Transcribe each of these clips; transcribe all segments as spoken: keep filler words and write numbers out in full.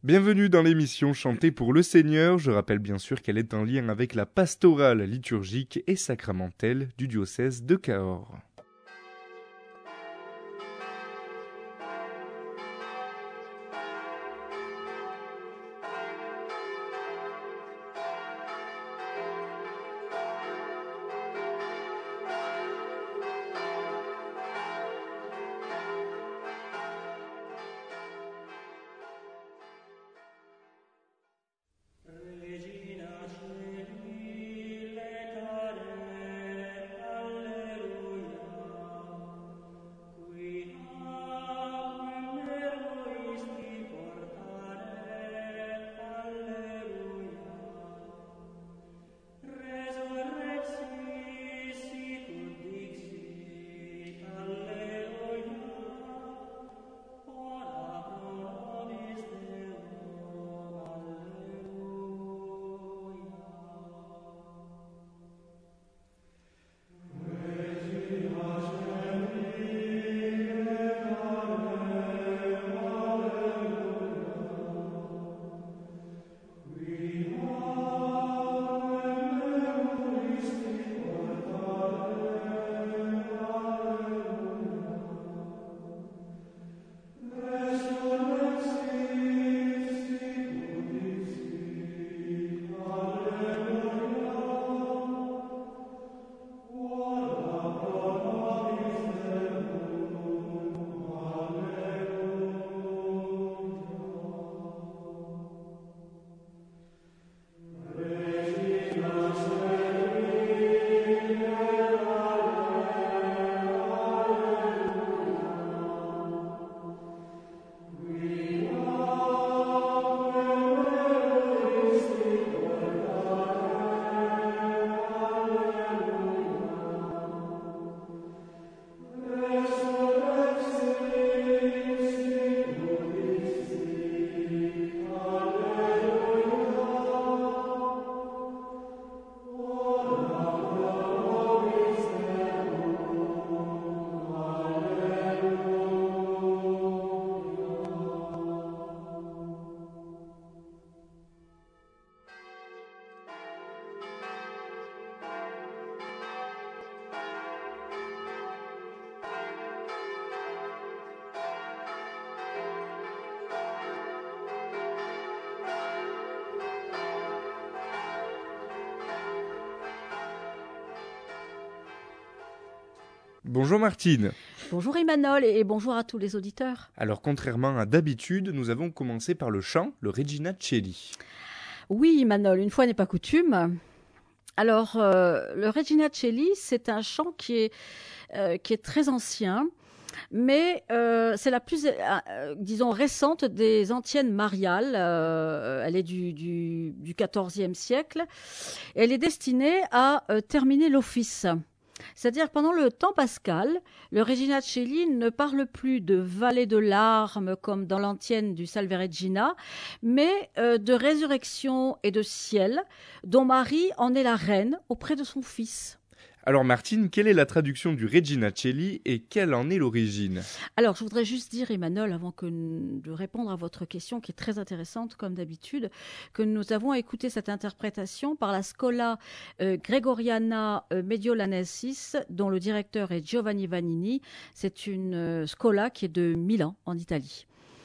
Bienvenue dans l'émission Chantée pour le Seigneur. Je rappelle bien sûr qu'elle est en lien avec la pastorale liturgique et sacramentelle du diocèse de Cahors. Bonjour Martine. Bonjour Emmanuel et bonjour à tous les auditeurs. Alors contrairement à d'habitude, nous avons commencé par le chant, le Regina Coeli. Oui Emmanuel, une fois n'est pas coutume. Alors euh, le Regina Coeli, c'est un chant qui est, euh, qui est très ancien, mais euh, c'est la plus, euh, disons, récente des antiennes mariales. Euh, elle est du, du, du quatorzième siècle. Et elle est destinée à euh, terminer l'office. C'est-à-dire que pendant le temps pascal, le Regina Coeli ne parle plus de vallée de larmes comme dans l'antienne du Salve Regina, mais euh, de résurrection et de ciel, dont Marie en est la reine auprès de son fils. Alors Martine, quelle est la traduction du Regina Coeli et quelle en est l'origine ? Alors je voudrais juste dire, Emmanuel, avant que de répondre à votre question qui est très intéressante comme d'habitude, que nous avons écouté cette interprétation par la Schola euh, Gregoriana euh, Mediolanensis, dont le directeur est Giovanni Vanini. C'est une euh, Schola qui est de Milan, en Italie.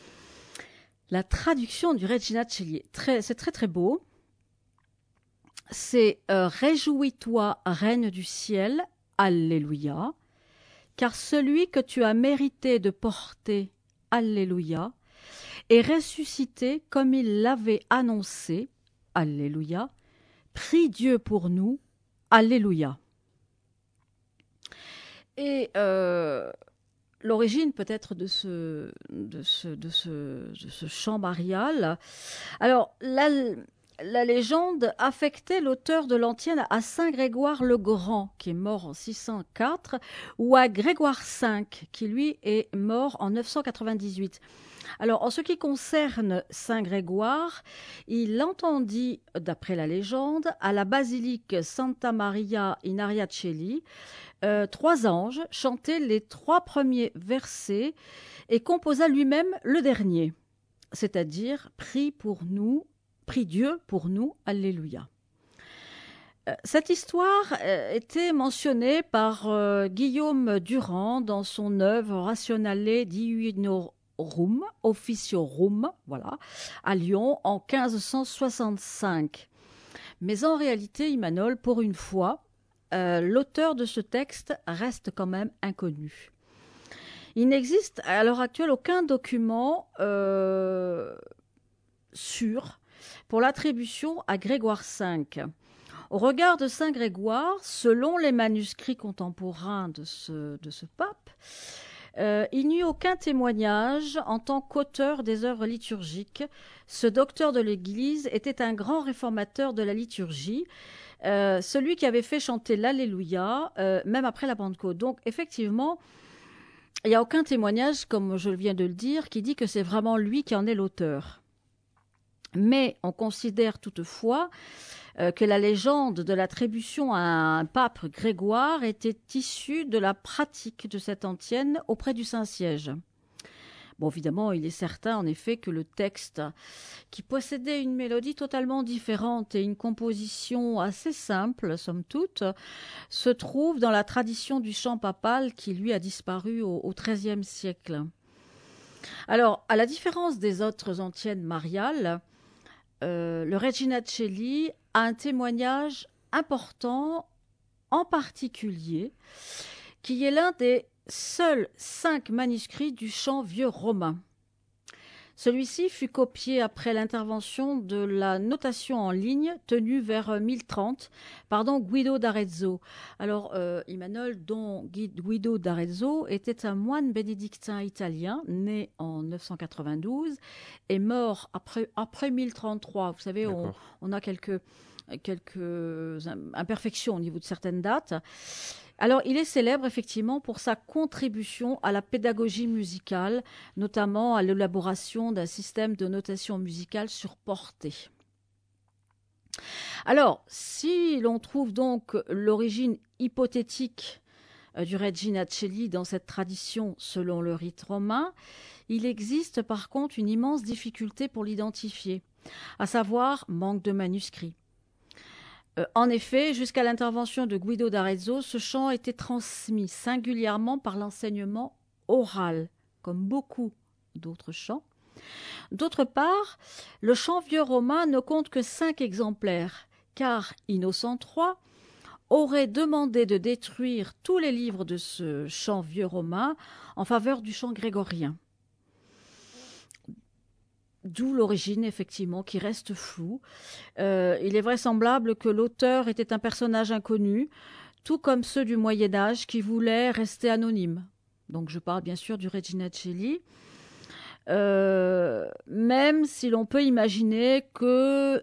La traduction du Regina Coeli, très, c'est très très beau. C'est euh, « Réjouis-toi, reine du ciel, Alléluia, car celui que tu as mérité de porter, Alléluia, est ressuscité comme il l'avait annoncé, Alléluia, prie Dieu pour nous, Alléluia. » Et euh, l'origine peut-être de ce, de, ce, de, ce, de ce chant marial, alors la... La légende affectait l'auteur de l'antienne à saint Grégoire le Grand, qui est mort en six cent quatre, ou à Grégoire cinq, qui lui est mort en neuf cent quatre-vingt-dix-huit. Alors, en ce qui concerne saint Grégoire, il entendit, d'après la légende, à la basilique Santa Maria in Aria Coeli, euh, trois anges chanter les trois premiers versets et composa lui-même le dernier. c'est-à-dire prie pour nous, prie Dieu pour nous, Alléluia. Cette histoire était mentionnée par euh, Guillaume Durand dans son œuvre Rationale Divinorum, Officiorum, voilà, à Lyon en quinze cent soixante-cinq. Mais en réalité, Imanol, pour une fois, euh, l'auteur de ce texte reste quand même inconnu. Il n'existe à l'heure actuelle aucun document euh, sûr pour l'attribution à Grégoire cinq. Au regard de Saint Grégoire, selon les manuscrits contemporains de ce, de ce pape, euh, il n'y eut aucun témoignage en tant qu'auteur des œuvres liturgiques. Ce docteur de l'Église était un grand réformateur de la liturgie, euh, celui qui avait fait chanter l'Alléluia, euh, même après la Pentecôte. Donc, effectivement, il n'y a aucun témoignage, comme je viens de le dire, qui dit que c'est vraiment lui qui en est l'auteur. Mais on considère toutefois euh, que la légende de l'attribution à un pape Grégoire était issue de la pratique de cette antienne auprès du Saint-Siège. Bon, évidemment, il est certain, en effet, que le texte, qui possédait une mélodie totalement différente et une composition assez simple, somme toute, se trouve dans la tradition du chant papal qui, lui, a disparu au, au treizième siècle. Alors, à la différence des autres antiennes mariales, Euh, le Regina Coeli a un témoignage important, en particulier, qui est l'un des seuls cinq manuscrits du chant vieux romain. Celui-ci fut copié après l'intervention de la notation en ligne tenue vers mille trente par donc Guido d'Arezzo. Alors, euh, Imanol, dont Guido d'Arezzo était un moine bénédictin italien, né en neuf cent quatre-vingt-douze et mort après, après mille trente-trois. Vous savez, on, on a quelques, quelques imperfections au niveau de certaines dates. Alors, il est célèbre effectivement pour sa contribution à la pédagogie musicale, notamment à l'élaboration d'un système de notation musicale sur portée. Alors, si l'on trouve donc l'origine hypothétique euh, du Regina Coeli dans cette tradition selon le rite romain, il existe par contre une immense difficulté pour l'identifier, à savoir manque de manuscrits. Euh, en effet, jusqu'à l'intervention de Guido d'Arezzo, ce chant était transmis singulièrement par l'enseignement oral, comme beaucoup d'autres chants. D'autre part, le chant vieux romain ne compte que cinq exemplaires, car Innocent trois aurait demandé de détruire tous les livres de ce chant vieux romain en faveur du chant grégorien. D'où l'origine, effectivement, qui reste floue. Euh, il est vraisemblable que l'auteur était un personnage inconnu, tout comme ceux du Moyen-Âge qui voulaient rester anonymes. Donc je parle bien sûr du Regina Coeli. Euh, même si l'on peut imaginer que,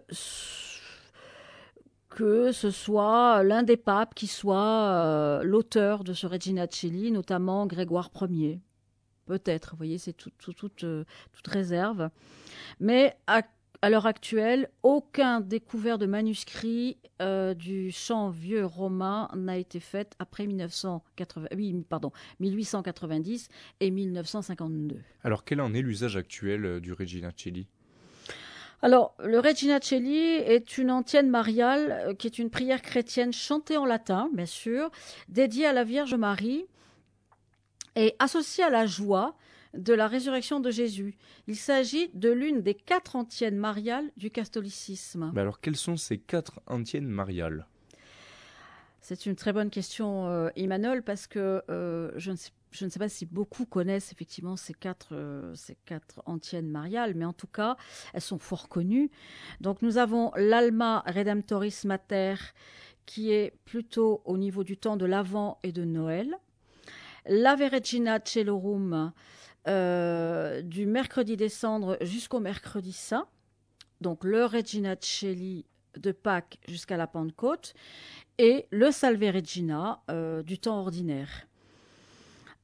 que ce soit l'un des papes qui soit euh, l'auteur de ce Regina Coeli, notamment Grégoire Ier. Peut-être, vous voyez, c'est tout, tout, tout, euh, toute réserve. Mais à, à l'heure actuelle, aucun découvert de manuscrit euh, du chant vieux romain n'a été fait après mille neuf cent quatre-vingts, oui, pardon, mille huit cent quatre-vingt-dix et mille neuf cent cinquante-deux. Alors, quel en est l'usage actuel euh, du Regina Coeli ? Alors, le Regina Coeli est une antienne mariale euh, qui est une prière chrétienne chantée en latin, bien sûr, dédiée à la Vierge Marie, et associé à la joie de la résurrection de Jésus. Il s'agit de l'une des quatre antiennes mariales du catholicisme. Mais alors, quelles sont ces quatre antiennes mariales ? C'est une très bonne question, euh, Imanol, parce que euh, je, ne sais, je ne sais pas si beaucoup connaissent effectivement ces quatre, euh, ces quatre antiennes mariales, mais en tout cas, elles sont fort connues. Donc, nous avons l'Alma Redemptoris Mater, qui est plutôt au niveau du temps de l'Avent et de Noël. L'Ave Regina Coelorum euh, du mercredi des Cendres jusqu'au mercredi saint, donc le Regina Coeli de Pâques jusqu'à la Pentecôte, et le Salve Regina euh, du temps ordinaire.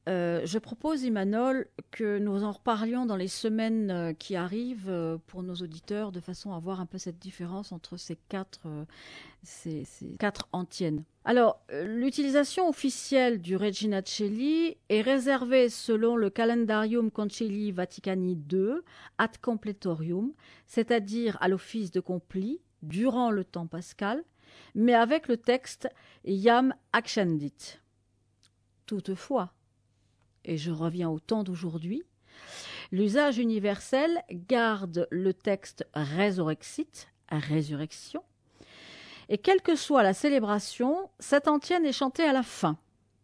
Euh, je propose, Imanol, que nous en reparlions dans les semaines euh, qui arrivent euh, pour nos auditeurs, de façon à voir un peu cette différence entre ces quatre, euh, ces, ces quatre antiennes. Alors, euh, l'utilisation officielle du Regina Coeli est réservée selon le Calendarium Concilii Vaticani deux ad completorium, c'est-à-dire à l'office de compli durant le temps pascal, mais avec le texte Iam accendit. Toutefois, et je reviens au temps d'aujourd'hui, l'usage universel garde le texte résurrexit, résurrection, et quelle que soit la célébration, cette antienne est chantée à la fin.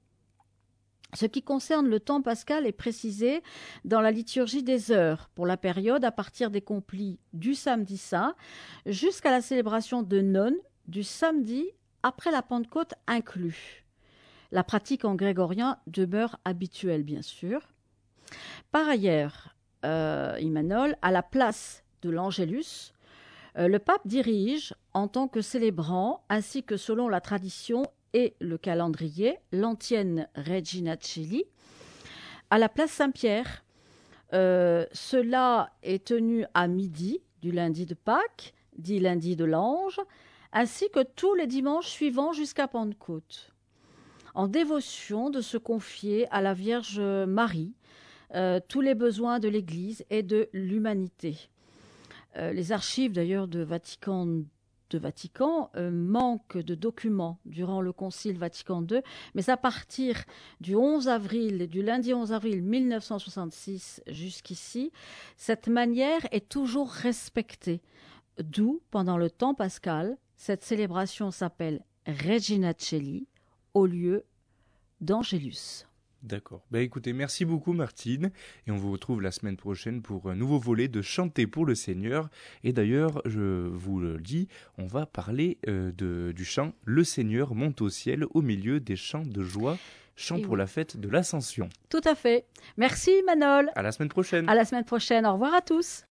Ce qui concerne le temps pascal est précisé dans la liturgie des heures, pour la période à partir des complis du samedi saint jusqu'à la célébration de nonnes du samedi après la Pentecôte inclus. La pratique en grégorien demeure habituelle, bien sûr. Par ailleurs, euh, Imanol, à la place de l'Angélus, euh, le pape dirige, en tant que célébrant, ainsi que selon la tradition et le calendrier, l'antienne Regina Coeli, à la place Saint-Pierre. Euh, cela est tenu à midi du lundi de Pâques, dit lundi de l'Ange, ainsi que tous les dimanches suivants jusqu'à Pentecôte, en dévotion de se confier à la Vierge Marie euh, tous les besoins de l'Église et de l'humanité. Euh, les archives d'ailleurs de Vatican, de Vatican euh, manquent de documents durant le Concile Vatican deux, mais à partir du onze avril, du lundi onze avril mille neuf cent soixante-six jusqu'ici, cette manière est toujours respectée. D'où, pendant le temps pascal, cette célébration s'appelle Regina Coeli, au lieu d'Angélus. D'accord. Bah écoutez, merci beaucoup Martine, et on vous retrouve la semaine prochaine pour un nouveau volet de Chanter pour le Seigneur. Et d'ailleurs, je vous le dis, on va parler euh, de, du chant Le Seigneur monte au ciel au milieu des chants de joie, chant Et pour oui. la fête de l'Ascension. Tout à fait. Merci Manol. À la semaine prochaine. À la semaine prochaine. Au revoir à tous.